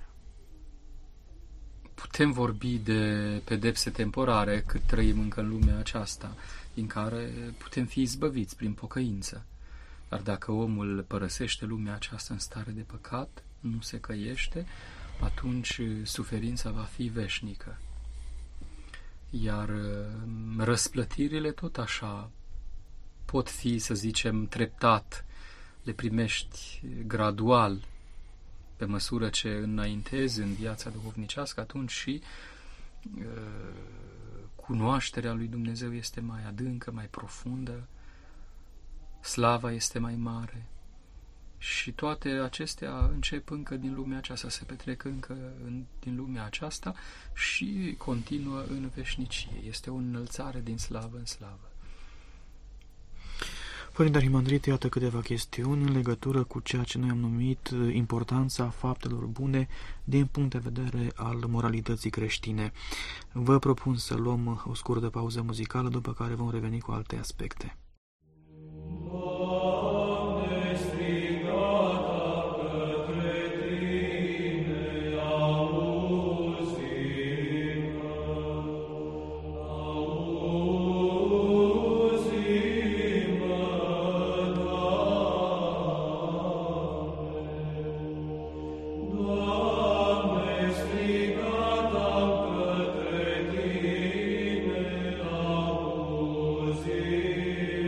Putem vorbi de pedepse temporare cât trăim încă în lumea aceasta, din care putem fi izbăviți prin pocăință. Dar dacă omul părăsește lumea aceasta în stare de păcat, nu se căiește, atunci suferința va fi veșnică. Iar răsplătirile tot așa pot fi, să zicem, treptat, le primești gradual, pe măsură ce înaintezi în viața duhovnicească, atunci și uh, cunoașterea lui Dumnezeu este mai adâncă, mai profundă, slava este mai mare și toate acestea încep încă din lumea aceasta, se petrec încă în, din lumea aceasta și continuă în veșnicie. Este o înălțare din slavă în slavă. Părinte Arhimandrite, iată câteva chestiuni în legătură cu ceea ce noi am numit importanța faptelor bune din punct de vedere al moralității creștine. Vă propun să luăm o scurtă pauză muzicală, după care vom reveni cu alte aspecte. Amen.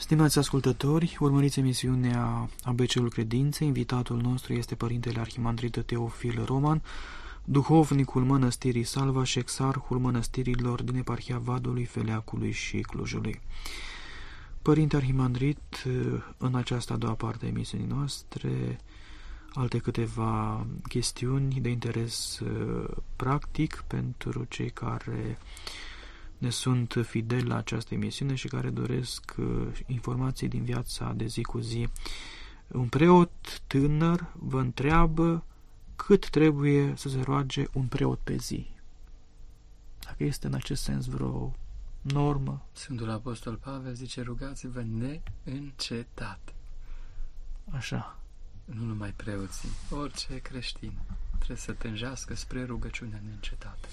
Stimați ascultători, urmăriți emisiunea A B C-ul Credinței. Invitatul nostru este Părintele Arhimandrit Teofil Roman, duhovnicul Mănăstirii Salva și exarhul mănăstirilor din eparhia Vadului, Feleacului și Clujului. Părinte Arhimandrit, în această a doua parte a emisiunii noastre, alte câteva chestiuni de interes practic pentru cei care ne sunt fideli la această emisiune și care doresc informații din viața de zi cu zi. Un preot tânăr vă întreabă cât trebuie să se roage un preot pe zi. Dacă este în acest sens vreo normă. Sfântul Apostol Pavel zice: rugați-vă neîncetat. Așa. Nu numai preoții, orice creștin trebuie să tânjească spre rugăciunea neîncetată.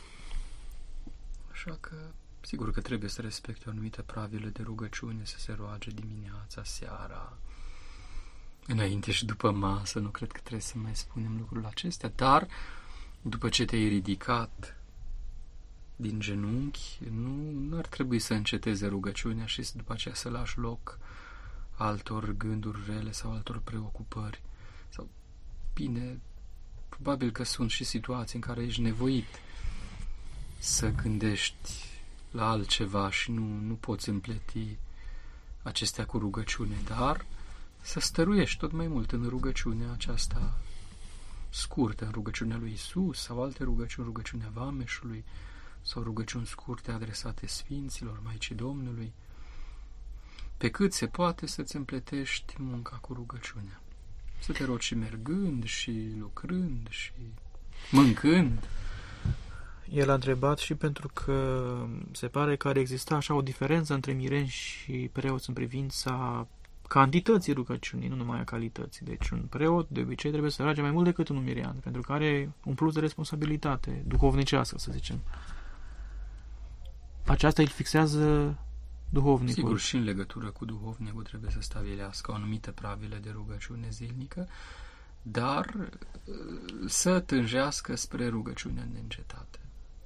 Așa că, sigur că trebuie să respecte o anumită pravilă de rugăciune, să se roage dimineața, seara, înainte și după masă. Nu cred că trebuie să mai spunem lucrurile acestea, dar după ce te-ai ridicat din genunchi, nu ar trebui să înceteze rugăciunea și după aceea să lași loc altor gânduri rele sau altor preocupări. Sau, bine, probabil că sunt și situații în care ești nevoit să gândești la altceva și nu, nu poți împleti acestea cu rugăciune, dar să stăruiești tot mai mult în rugăciunea aceasta scurtă, în rugăciunea lui Isus sau alte rugăciuni, rugăciunea Vameșului sau rugăciuni scurte adresate Sfinților, Maicii Domnului, pe cât se poate să-ți împletești munca cu rugăciunea. Să te rogi și mergând, și lucrând, și mâncând. El a întrebat și pentru că se pare că ar exista așa o diferență între mireni și preoți în privința cantității rugăciunii, nu numai a calității. Deci un preot de obicei trebuie să roage mai mult decât un mirean, pentru că are un plus de responsabilitate duhovnicească, să zicem. Aceasta îl fixează duhovnicul. Sigur, și în legătură cu duhovnicul trebuie să stabilească o anumită pravilă de rugăciune zilnică, dar să tânjească spre rugăciunea neîncetată.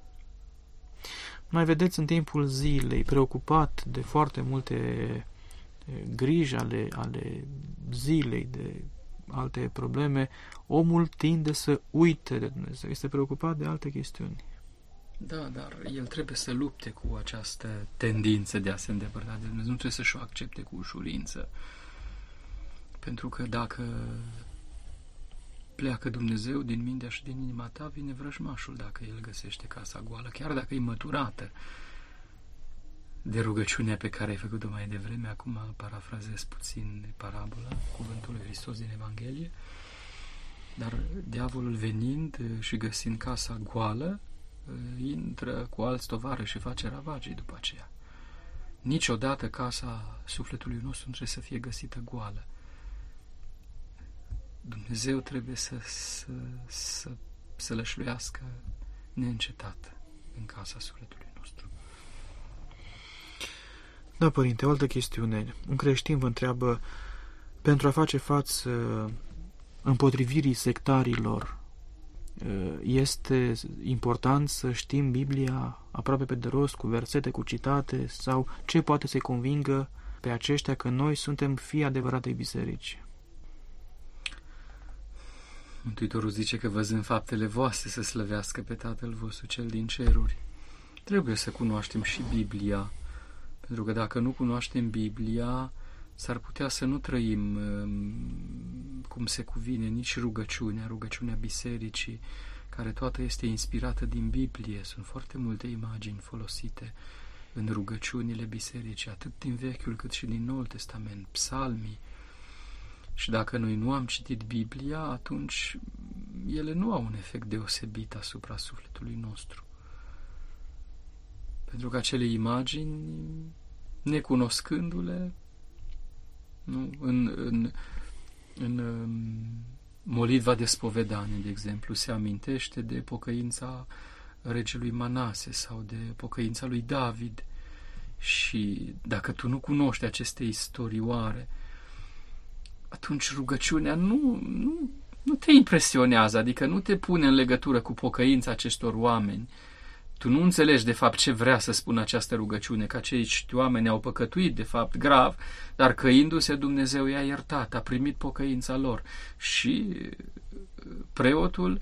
Mai vedeți, în timpul zilei, preocupat de foarte multe griji ale, ale zilei, de alte probleme, omul tinde să uite de Dumnezeu, este preocupat de alte chestiuni. Da, dar el trebuie să lupte cu această tendință de a se îndepărta de Dumnezeu, nu trebuie să-și o accepte cu ușurință. Pentru că dacă pleacă Dumnezeu din mintea și din inima ta, vine vrăjmașul dacă el găsește casa goală, chiar dacă e măturată de rugăciunea pe care ai făcut-o mai devreme. Acum parafrazez puțin parabola, cuvântul lui Hristos din Evanghelie, dar diavolul venind și găsind casa goală, intră cu alți tovarăși și face ravagii după aceea. Niciodată casa sufletului nostru nu trebuie să fie găsită goală. Dumnezeu trebuie să, să, să, să lășluiască neîncetat în casa sufletului nostru. Da, Părinte, o altă chestiune. Un creștin vă întreabă, pentru a face față împotrivirii sectarilor, este important să știm Biblia aproape pe de rost, cu versete, cu citate, sau ce poate să-i convingă pe aceștia că noi suntem fii adevăratei biserici? Mântuitorul zice că văzând faptele voastre să slăvească pe Tatăl vostru cel din ceruri. Trebuie să cunoaștem și Biblia, pentru că dacă nu cunoaștem Biblia, s-ar putea să nu trăim cum se cuvine nici rugăciunea, rugăciunea bisericii, care toată este inspirată din Biblie. Sunt foarte multe imagini folosite în rugăciunile bisericii, atât din Vechiul cât și din Noul Testament, psalmii. Și dacă noi nu am citit Biblia, atunci ele nu au un efect deosebit asupra sufletului nostru. Pentru că acele imagini, necunoscându-le, nu, în, în, în molitva de spovedanie, de exemplu, se amintește de pocăința regelui Manase sau de pocăința lui David. Și dacă tu nu cunoști aceste istorioare, atunci rugăciunea nu, nu, nu te impresionează, adică nu te pune în legătură cu pocăința acestor oameni, tu nu înțelegi de fapt ce vrea să spună această rugăciune, că acești oameni au păcătuit de fapt grav, dar căindu-se Dumnezeu i-a iertat, a primit pocăința lor. Și preotul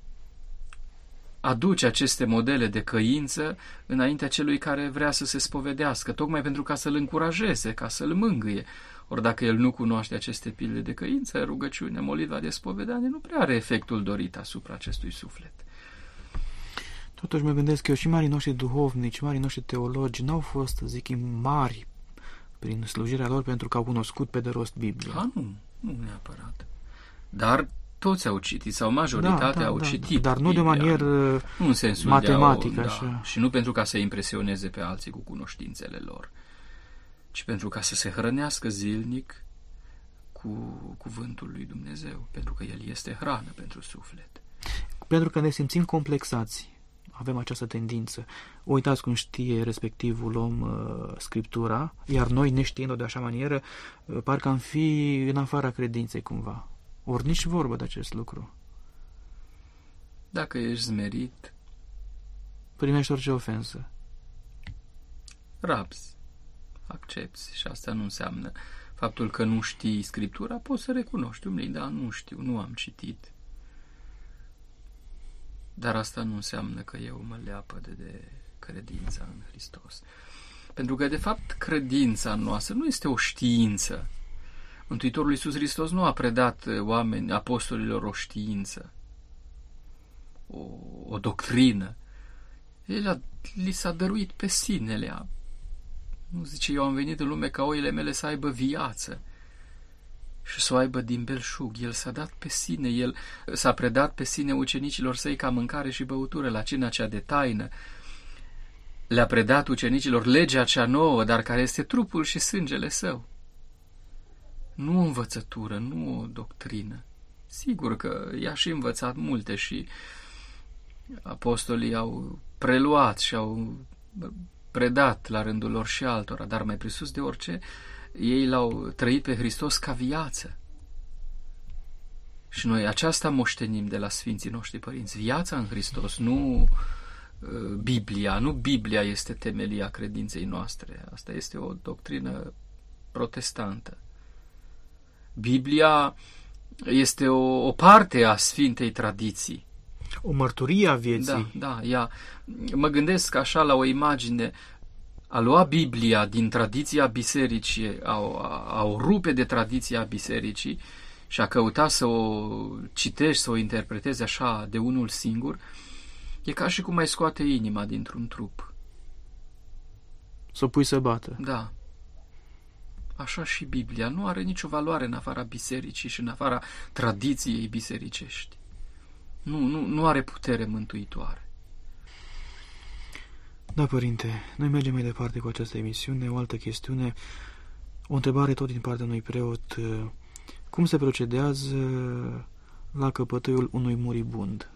aduce aceste modele de căință înaintea celui care vrea să se spovedească, tocmai pentru ca să-l încurajeze, ca să-l mângâie. Ori dacă el nu cunoaște aceste pilde de căință, rugăciunea, molitva de spovedanie nu prea are efectul dorit asupra acestui suflet. Totuși mă gândesc că eu și marii noștri duhovnici, marii noștri teologi n-au fost, zic, mari prin slujirea lor pentru că au cunoscut pe de rost Biblia. Ha, nu, nu neapărat. Dar toți au citit, sau majoritatea da, da, au da, citit dar nu Biblia, de manieră nu în sensul matematică. De a, așa. Da, și nu pentru ca să impresioneze pe alții cu cunoștințele lor, ci pentru ca să se hrănească zilnic cu cuvântul lui Dumnezeu, pentru că El este hrană pentru suflet. Pentru că ne simțim complexați. Avem această tendință. Uitați cum știe respectivul om uh, Scriptura, iar noi, neștiind-o de așa manieră, uh, parcă am fi în afara credinței cumva. Ori nici vorbă de acest lucru. Dacă ești zmerit, primești orice ofensă. Rabzi, accepți, și asta nu înseamnă faptul că nu știi Scriptura, poți să recunoști, umblii, da, nu știu, nu am citit. Dar asta nu înseamnă că eu mă leapăd de credința în Hristos. Pentru că, de fapt, credința noastră nu este o știință. Mântuitorul Iisus Hristos nu a predat oameni, apostolilor, o știință, o, o doctrină. El a, li s-a dăruit pe sine. Le-a, nu zice, eu am venit în lume ca oile mele să aibă viață și să o aibă din belșug. El s-a dat pe sine, el s-a predat pe sine ucenicilor săi ca mâncare și băutură la cina cea de taină. Le-a predat ucenicilor legea cea nouă, dar care este trupul și sângele său. Nu o învățătură, nu o doctrină. Sigur că i-a și învățat multe și apostolii au preluat și au predat la rândul lor și altora, dar mai presus de orice, ei l-au trăit pe Hristos ca viață. Și noi aceasta moștenim de la Sfinții noștri părinți. Viața în Hristos, nu Biblia. Nu Biblia este temelia credinței noastre. Asta este o doctrină protestantă. Biblia este o, o parte a Sfintei Tradiții. O mărturie a vieții. Da, da, ea. Mă gândesc așa la o imagine. A lua Biblia din tradiția bisericii, a, a, a o rupe de tradiția bisericii și a căuta să o citești, să o interpretezi așa de unul singur, e ca și cum ai scoate inima dintr-un trup. Să o pui să bată. Da. Așa și Biblia nu are nicio valoare în afara bisericii și în afara tradiției bisericești. Nu, nu, nu are putere mântuitoare. Da, părinte, noi mergem mai departe cu această emisiune. O altă chestiune, o întrebare tot din partea unui preot. Cum se procedează la căpătâiul unui muribund?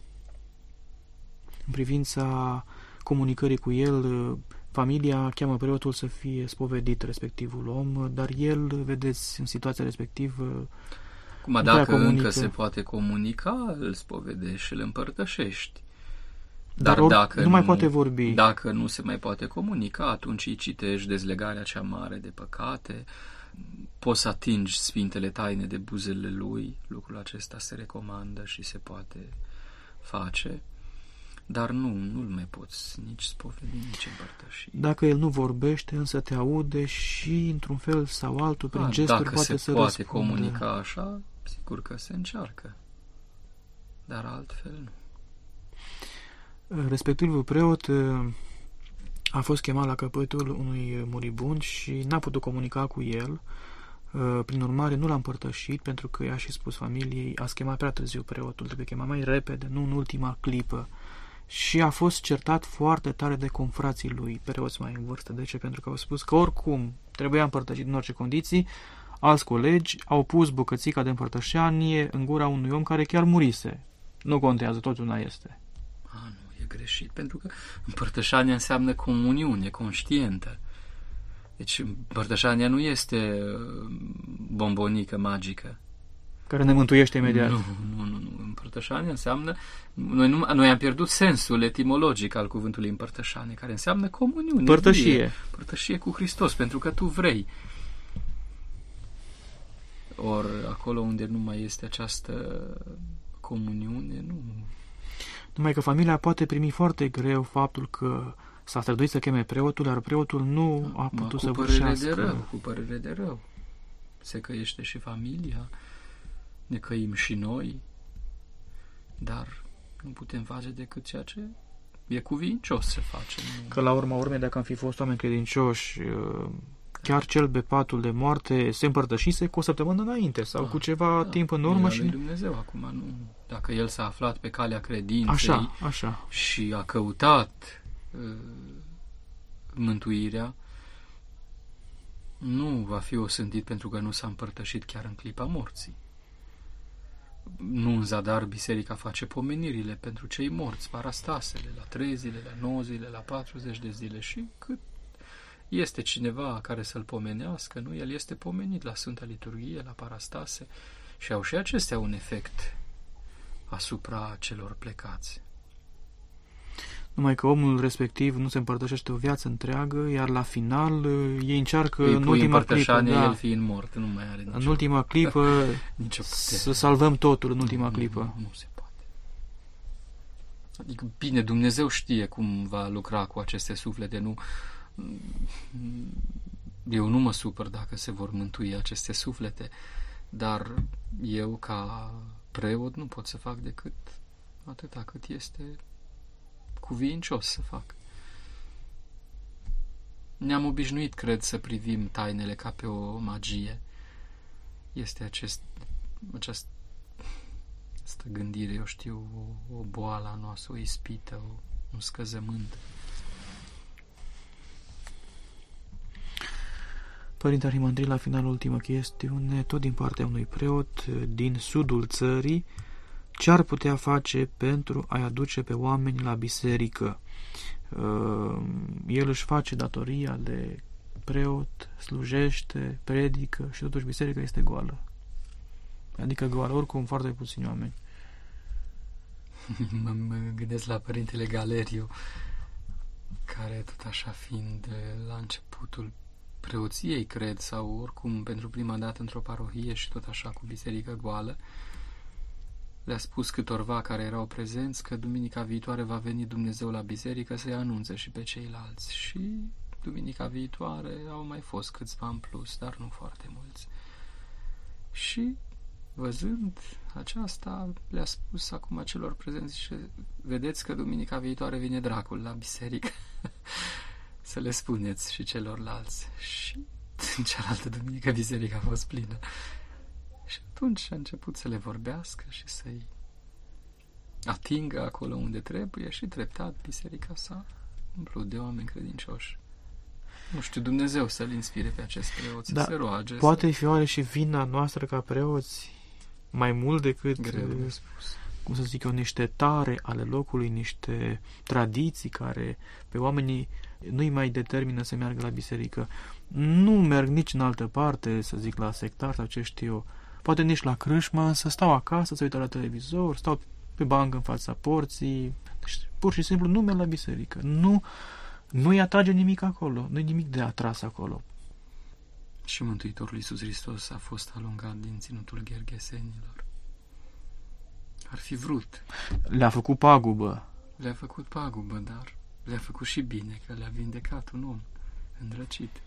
În privința comunicării cu el, familia cheamă preotul să fie spovedit respectivul om, dar el, vedeți, în situația respectivă, Cum dacă încă se poate comunica, îl spovedești și îl împărtășești. Dar, Dar dacă nu mai poate vorbi. Dacă nu se mai poate comunica, atunci îi citești dezlegarea cea mare de păcate, poți să atingi sfintele taine de buzele lui, lucrul acesta se recomandă și se poate face, dar nu, nu-l mai poți nici spovedi, nici împărtăși. Dacă el nu vorbește, însă te aude și, într-un fel sau altul, prin A, gesturi, dacă poate se să poate răspundă. comunica așa, sigur că se încearcă, dar altfel nu. Respectivul preot a fost chemat la căpătul unui muribund și n-a putut comunica cu el. Prin urmare, nu l-a împărtășit, pentru că i-a și spus familiei, a chemat prea târziu preotul, trebuie chemat mai repede, nu în ultima clipă. Și a fost certat foarte tare de confrații lui, preoți mai în vârstă. De ce? Pentru că au spus că oricum trebuia împărtășit în orice condiții. Alți colegi au pus bucățica de împărtășanie în gura unui om care chiar murise. Nu contează, tot una este. A, nu, e greșit, pentru că împărtășania înseamnă comuniune conștientă. Deci împărtășania nu este bombonică magică. care ne mântuiește imediat. Nu, nu, nu. nu. Împărtășanie înseamnă... Noi, nu, noi am pierdut sensul etimologic al cuvântului împărtășanie, care înseamnă comuniune. Părtășie. Părtășie cu Hristos, pentru că tu vrei. Ori acolo unde nu mai este această comuniune, nu... Numai că familia poate primi foarte greu faptul că s-a străduit să cheme preotul, dar preotul nu a putut să vârșească. Cu părere de rău, cu părere de rău. Se căiește și familia, ne căim și noi, dar nu putem face decât ceea ce e cuvincios să facem. Că la urma urmei, dacă am fi fost oameni credincioși, chiar cel pe patul de moarte se împărtășise cu o săptămână înainte sau da, cu ceva da, timp în urmă. Și lui Dumnezeu acum, nu. Dacă el s-a aflat pe calea credinței așa, așa. și a căutat uh, mântuirea, nu va fi osândit pentru că nu s-a împărtășit chiar în clipa morții. Nu în zadar biserica face pomenirile pentru cei morți, parastasele, la trei zile, la nouă zile, la patruzeci de zile și cât este cineva care să-l pomenească, nu? El este pomenit la Sfânta Liturghie, la parastase și au și acestea un efect asupra celor plecați. Numai că omul respectiv nu se împărtășește o viață întreagă, iar la final ei încearcă Îi în ultima clipă, da, el fiind mort, nu mai are nicio, în ultima clipă nicio să salvăm totul în ultima nu, clipă. Nu, nu se poate. Adică, bine, Dumnezeu știe cum va lucra cu aceste suflete, nu... Eu nu mă supăr dacă se vor mântui aceste suflete, dar eu, ca preot, nu pot să fac decât atâta cât este cuvincios să fac. Ne-am obișnuit, cred, să privim tainele ca pe o magie. Este acest, această gândire, eu știu, o, o boală a noastră, o ispită, o, un scăzământ. Părinte Arhimandrit, la final, ultimă chestiune, tot din partea unui preot din sudul țării, ce ar putea face pentru a-i aduce pe oameni la biserică? El își face datoria de preot, slujește, predică și totuși biserica este goală. Adică goală, oricum foarte puțini oameni. Mă, mă gândesc la Părintele Galeriu, care tot așa fiind la începutul preoției, cred, sau oricum pentru prima dată într-o parohie și tot așa cu biserică goală, le-a spus câtorva care erau prezenți că duminica viitoare va veni Dumnezeu la biserică să-i anunțe și pe ceilalți. Și duminica viitoare au mai fost câțiva în plus, dar nu foarte mulți. Și văzând aceasta, le-a spus acum celor prezenți și vedeți că duminica viitoare vine dracul la biserică. Să le spuneți și celorlalți. Și în cealaltă duminică biserica a fost plină. Și atunci a început să le vorbească și să-i atingă acolo unde trebuie și treptat biserica s-a umplut de oameni credincioși. Nu știu, Dumnezeu să-l inspire pe acest preot, să da, se roage. Poate să... fi oare și vina noastră ca preoți mai mult decât, greu de spus, cum să zic eu, niște tare ale locului, niște tradiții care pe oamenii nu-i mai determină să meargă la biserică. Nu merg nici în altă parte, să zic, la sectar sau ce știu eu. Poate nici la crâșmă, însă stau acasă, se uită la televizor, stau pe bancă în fața porții. Deci, pur și simplu nu merg la biserică. Nu, nu-i atrage nimic acolo. Nu-i nimic de atras acolo. Și Mântuitorul Iisus Hristos a fost alungat din ținutul gherghesenilor. Ar fi vrut. Le-a făcut pagubă. Le-a făcut pagubă, dar le-a făcut și bine, că le-a vindecat un om îndrăcit.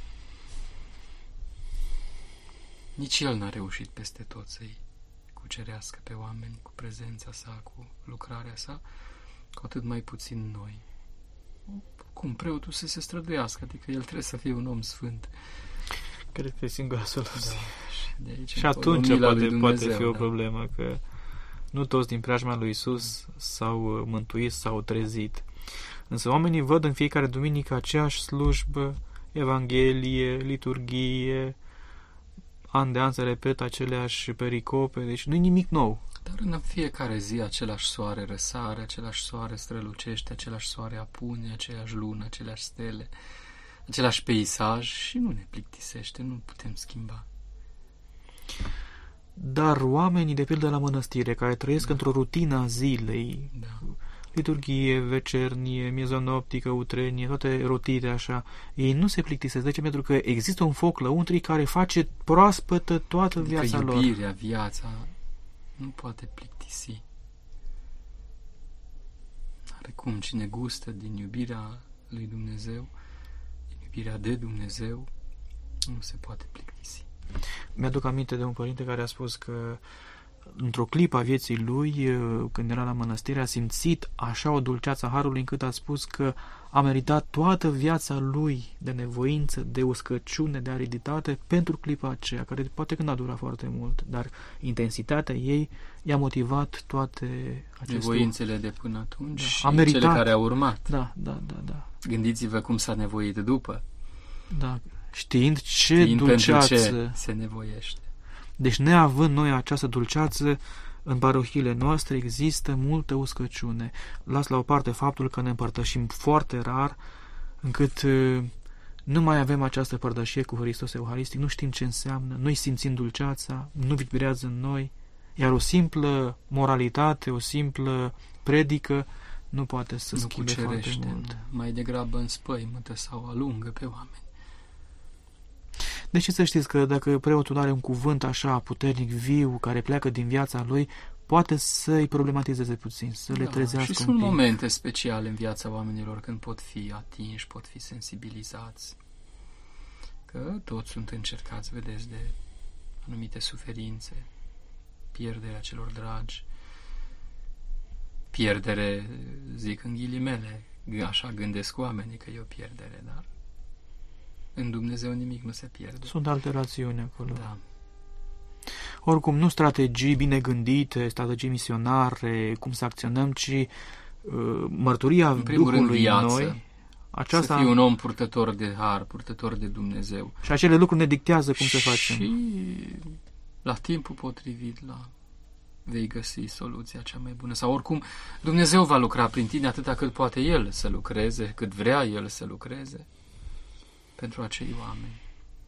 Nici el n-a reușit peste tot să-i cucerească pe oameni cu prezența sa, cu lucrarea sa, cu atât mai puțin noi. Cum preotul să se străduiască, adică el trebuie să fie un om sfânt. Cred că e singura soluție. Da, și, și atunci poate, Dumnezeu, poate fi o da. problemă, că nu toți din preajma lui Iisus s-au mântuit, s-au trezit. Însă oamenii văd în fiecare duminică aceeași slujbă, evanghelie, liturghie, an de an se repetă aceleași pericope, deci nu-i nimic nou. Dar în fiecare zi același soare răsare, același soare strălucește, același soare apune, aceeași lună, aceleași stele, același peisaj și nu ne plictisește, nu putem schimba. Dar oamenii, de pildă la mănăstire, care trăiesc da. într-o rutină a zilei, Da. liturghie, vecernie, miezonoptică, utrenie, toate rotite așa, ei nu se plictisesc. De ce? Pentru că există un foc lăuntrii care face proaspătă toată Adică viața lor. iubirea, viața, nu poate plictisi. Are cum, cine gustă din iubirea lui Dumnezeu, din iubirea de Dumnezeu, nu se poate plictisi. Mi-aduc aminte de un părinte care a spus că într-o clipă a vieții lui, când era la mănăstire, a simțit așa o dulceață a harului încât a spus că a meritat toată viața lui de nevoință, de uscăciune, de ariditate pentru clipa aceea, care poate că n-a durat foarte mult, dar intensitatea ei i-a motivat toate aceste... Nevoințele de până atunci Da, și a meritat. cele care au urmat. Da, da, da, da. Gândiți-vă cum s-a nevoit după. Da, știind ce Știind dulceață... pentru ce se nevoiește. Deci, neavând noi această dulceață, în parohiile noastre există multă uscăciune. Las la o parte faptul că ne împărtășim foarte rar, încât uh, nu mai avem această părtășie cu Hristos Euharistic, nu știm ce înseamnă, noi simțim dulceața, nu vibrează în noi, iar o simplă moralitate, o simplă predică nu poate să Nu schimbe foarte cucerește, mult. mai degrabă înspăimântă sau alungă pe oameni. Deci să știți că dacă preotul are un cuvânt așa puternic, viu, care pleacă din viața lui, poate să-i problematizeze puțin, să le Da, trezească și un sunt pic. momente speciale în viața oamenilor când pot fi atinși, pot fi sensibilizați. Că toți sunt încercați, vedeți, de anumite suferințe, pierderea celor dragi, pierdere, zic în ghilimele, așa gândesc oamenii că e o pierdere, dar în Dumnezeu nimic nu se pierde. Sunt alte rațiuni acolo. Da. Oricum, nu strategii bine gândite, strategii misionare, cum să acționăm, ci uh, mărturia În primul rând, Duhului în viață. noi. Aceasta... Să fii un om purtător de har, purtător de Dumnezeu. Și acele lucruri ne dictează cum să facem. Și la timpul potrivit, la vei găsi soluția cea mai bună. Sau oricum, Dumnezeu va lucra prin tine atâta cât poate El să lucreze, cât vrea El să lucreze pentru acei oameni.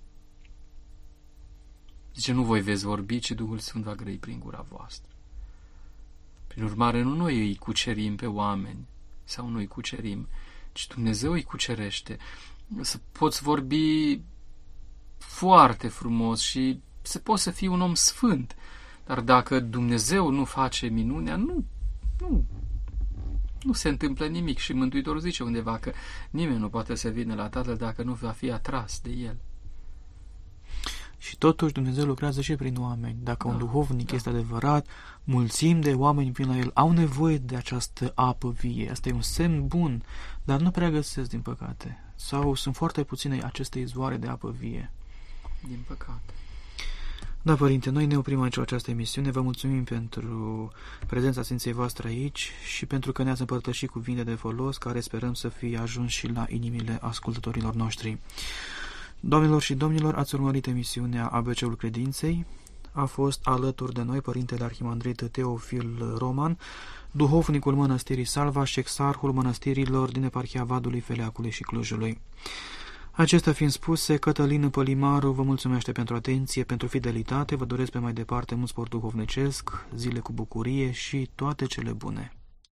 Zice, nu voi veți vorbi, ci Duhul Sfânt va grăi prin gura voastră. Prin urmare, nu noi îi cucerim pe oameni sau nu îi cucerim, ci Dumnezeu îi cucerește. Să poți vorbi foarte frumos și să poți să fii un om sfânt. Dar dacă Dumnezeu nu face minunea, nu, nu, nu se întâmplă nimic. Și Mântuitorul zice undeva că nimeni nu poate să vină la Tatăl dacă nu va fi atras de El. Și totuși Dumnezeu lucrează și prin oameni. Dacă Da, un duhovnic da. este adevărat, mulțimi de oameni vin la el, au nevoie de această apă vie. Asta e un semn bun, dar nu prea găsesc, din păcate. Sau sunt foarte puține aceste izvoare de apă vie. Din păcate. Da, Părinte, noi ne oprim aici la această emisiune. Vă mulțumim pentru prezența Sfinței voastre aici și pentru că ne-ați împărtășit cuvinte de folos care sperăm să fie ajuns și la inimile ascultătorilor noștri. Doamnelor și domnilor, ați urmărit emisiunea A B C-ul Credinței. A fost alături de noi Părintele Arhimandrit Teofil Roman, duhovnicul Mănăstirii Salva și exarhul mănăstirilor din eparhia Vadului, Feleacului și Clujului. Acestea fiind spuse, Cătălin Pălimaru vă mulțumește pentru atenție, pentru fidelitate, vă doresc pe mai departe mult spor duhovnicesc, zile cu bucurie și toate cele bune.